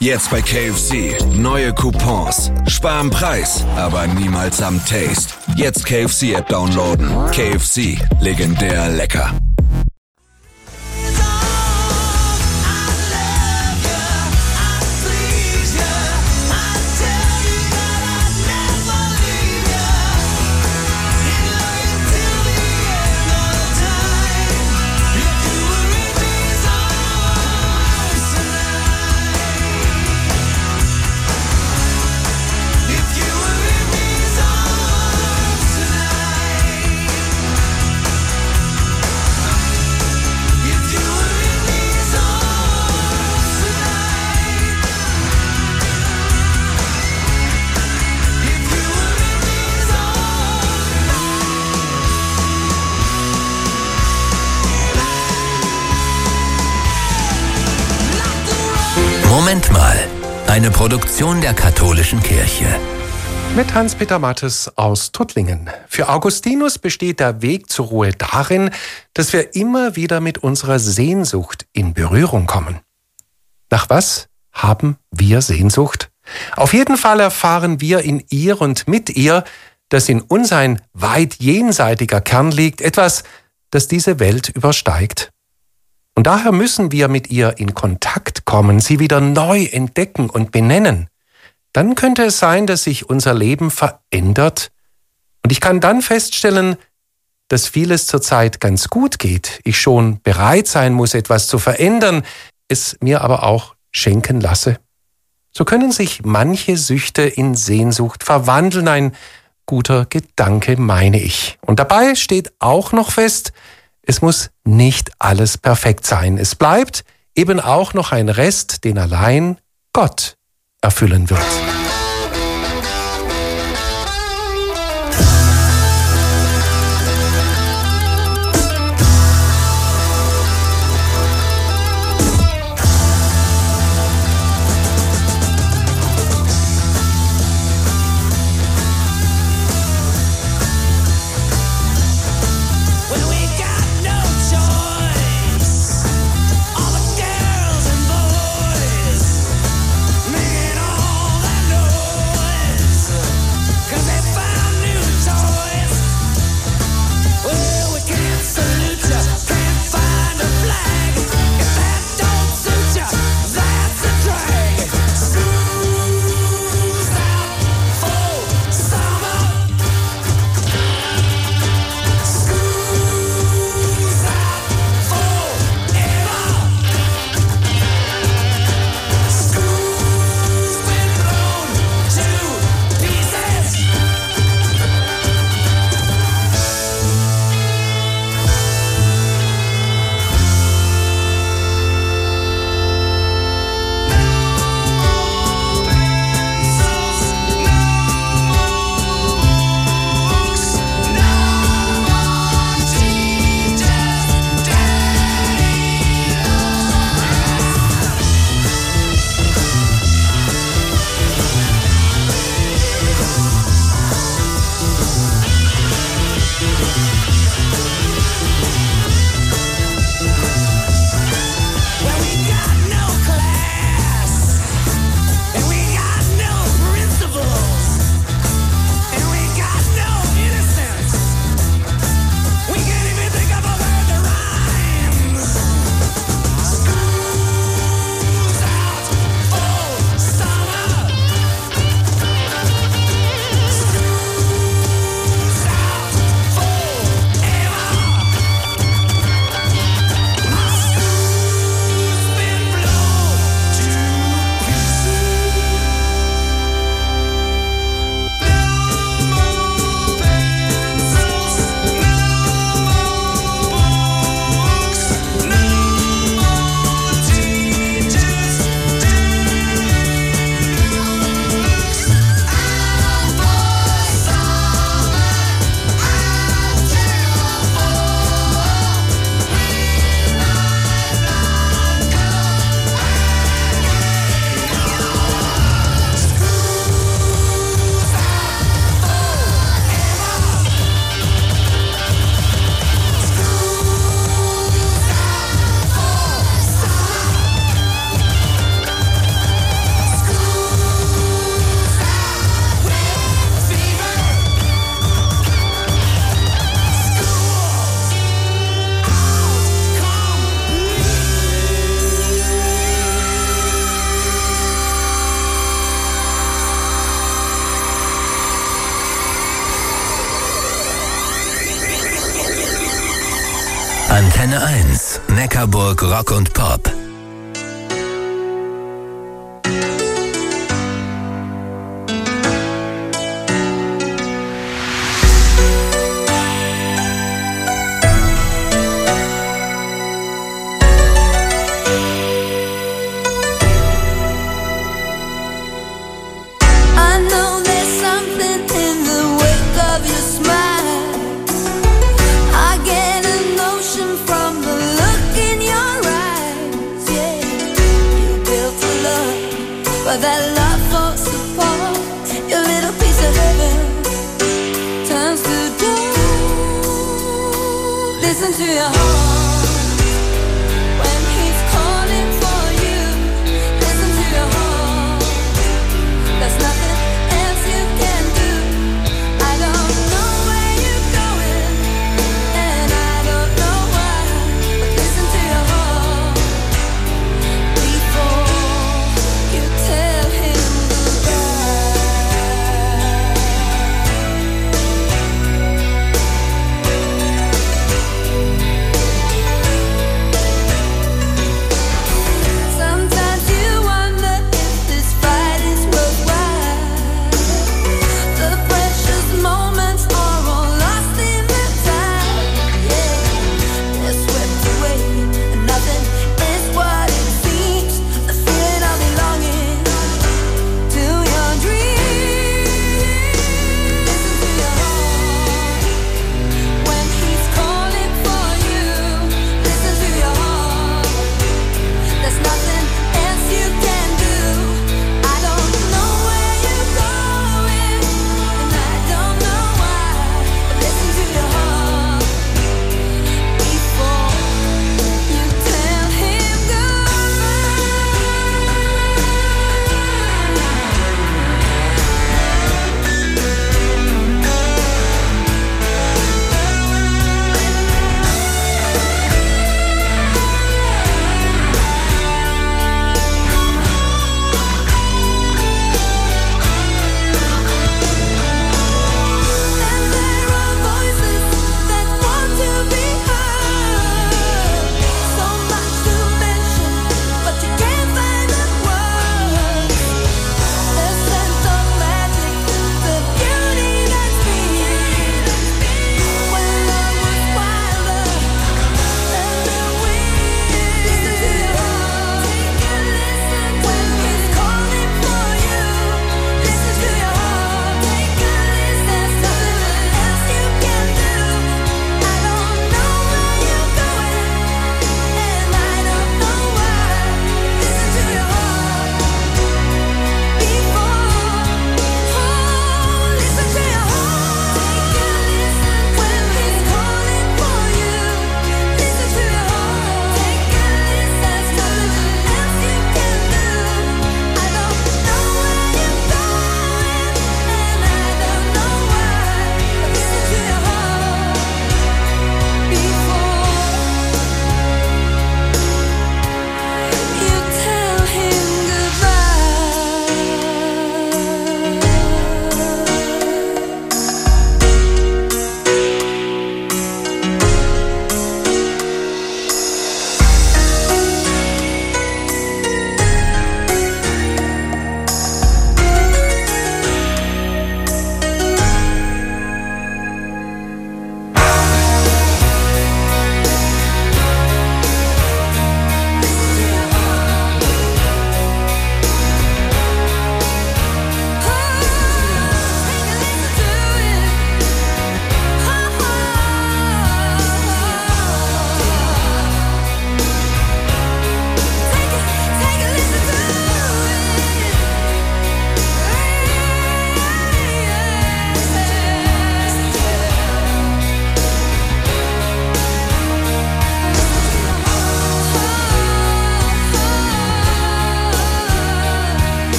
Jetzt bei KFC. Neue Coupons. Sparen Preis, aber niemals am Taste. Jetzt KFC-App downloaden. KFC. Legendär lecker. Moment mal, eine Produktion der katholischen Kirche. Mit Hans-Peter Mattes aus Tuttlingen. Für Augustinus besteht der Weg zur Ruhe darin, dass wir immer wieder mit unserer Sehnsucht in Berührung kommen. Nach was haben wir Sehnsucht? Auf jeden Fall erfahren wir in ihr und mit ihr, dass in uns ein weit jenseitiger Kern liegt, etwas, das diese Welt übersteigt. Und daher müssen wir mit ihr in Kontakt kommen, sie wieder neu entdecken und benennen. Dann könnte es sein, dass sich unser Leben verändert. Und ich kann dann feststellen, dass vieles zurzeit ganz gut geht. Ich schon bereit sein muss, etwas zu verändern, es mir aber auch schenken lasse. So können sich manche Süchte in Sehnsucht verwandeln. Ein guter Gedanke, meine ich. Und dabei steht auch noch fest, es muss nicht alles perfekt sein. Es bleibt eben auch noch ein Rest, den allein Gott erfüllen wird. No Antenne 1, Neckarburg Rock und Pop.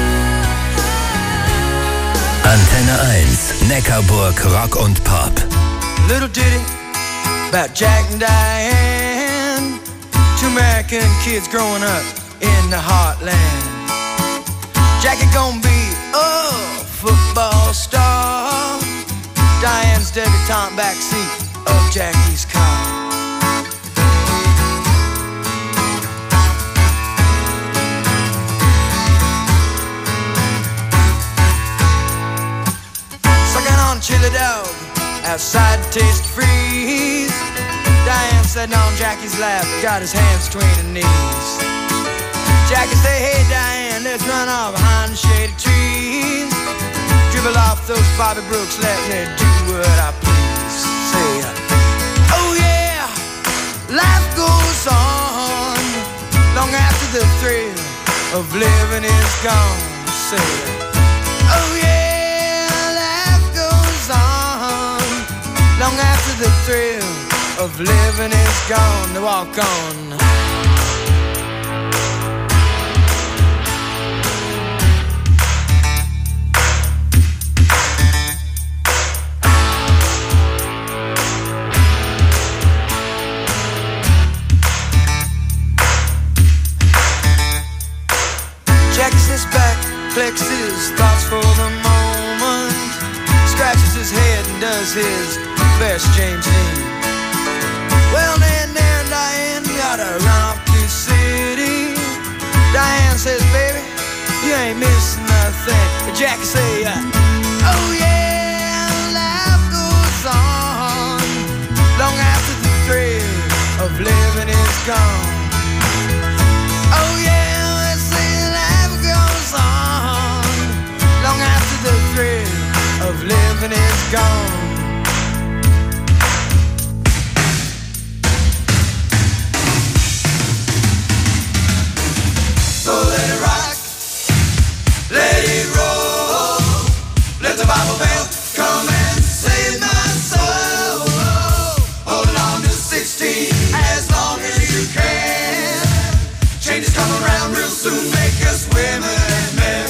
Antenne 1, Neckarburg Rock und Pop. little ditty about Jack and Diane, two American kids growing up in the heartland. Jackie gonna be a football star, Diane's debutante backseat of Jackie's car. Sucking on chili dog outside Taste Freeze, Diane sitting on Jackie's lap, got his hands between her knees. Jackie say, hey Diane, let's run off behind the shady trees, dribble off those Bobby Brooks, let me do what I please. Say, oh yeah, life goes on long after the thrill of living is gone. Say, oh yeah, life goes on long after the thrill of living is gone. To walk on. Jackie sits back, flexes thoughts for the moment, scratches his head and does his best James Dean. Well, then there, Diane, gotta run off to the city. Diane says, baby, you ain't missing nothing. But Jackie say, oh yeah, life goes on long after the thrill of living is gone. Oh yeah, let's say life goes on long after the thrill of living is gone. So let it rock, let it roll, let the Bible bell come and save my soul. Holding on to 16 as long as you can. Change is coming around real soon, make us women and men.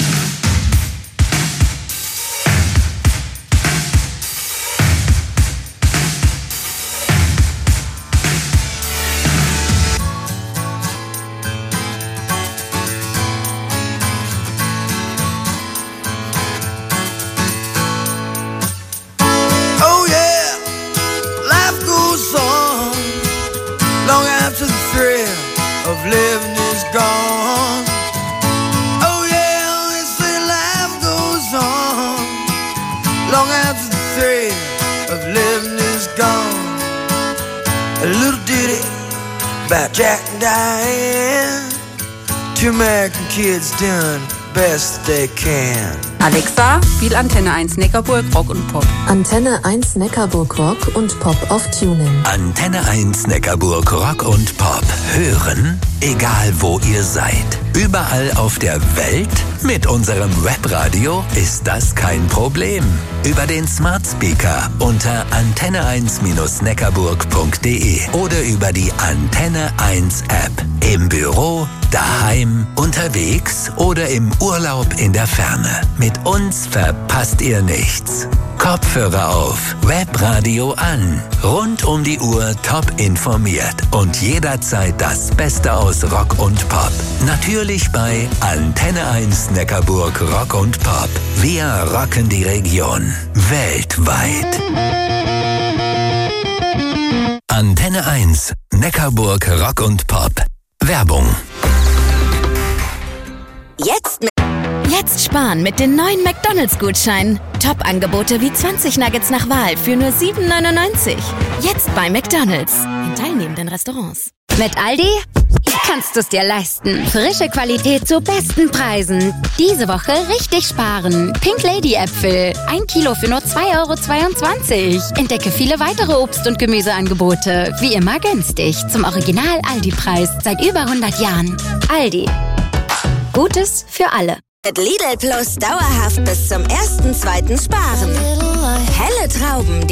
Oh yeah, life goes on long after the thrill of living is gone. Oh yeah, they say life goes on long after the thrill of living is gone. A little ditty about Jack and Diane, two American kids doing best they can. Alexa, spiel Antenne 1 Neckarburg Rock und Pop. Antenne 1 Neckarburg Rock und Pop auf TuneIn. Antenne 1 Neckarburg Rock und Pop. Hören, egal wo ihr seid. Überall auf der Welt? Mit unserem Webradio ist das kein Problem. Über den Smart Speaker unter antenne1-neckarburg.de oder über die Antenne 1 App. Im Büro, daheim, unterwegs oder im Urlaub in der Ferne. Mit uns verpasst ihr nichts. Kopfhörer auf, Webradio an. Rund um die Uhr top informiert und jederzeit das Beste aus Rock und Pop. Natürlich bei Antenne 1 Neckarburg Rock und Pop. Wir rocken die Region weltweit. Antenne 1 Neckarburg Rock und Pop. Werbung. Jetzt sparen mit den neuen McDonalds-Gutscheinen. Top-Angebote wie 20 Nuggets nach Wahl für nur 7,99. Jetzt bei McDonalds. In teilnehmenden Restaurants. Mit Aldi kannst du es dir leisten. Frische Qualität zu besten Preisen. Diese Woche richtig sparen. Pink Lady Äpfel. 1 Kilo für nur 2,22 €. Entdecke viele weitere Obst- und Gemüseangebote. Wie immer günstig. Zum Original Aldi-Preis. Seit über 100 Jahren. Aldi. Gutes für alle. Mit Lidl Plus dauerhaft bis zum 1.2. sparen. Helle Trauben,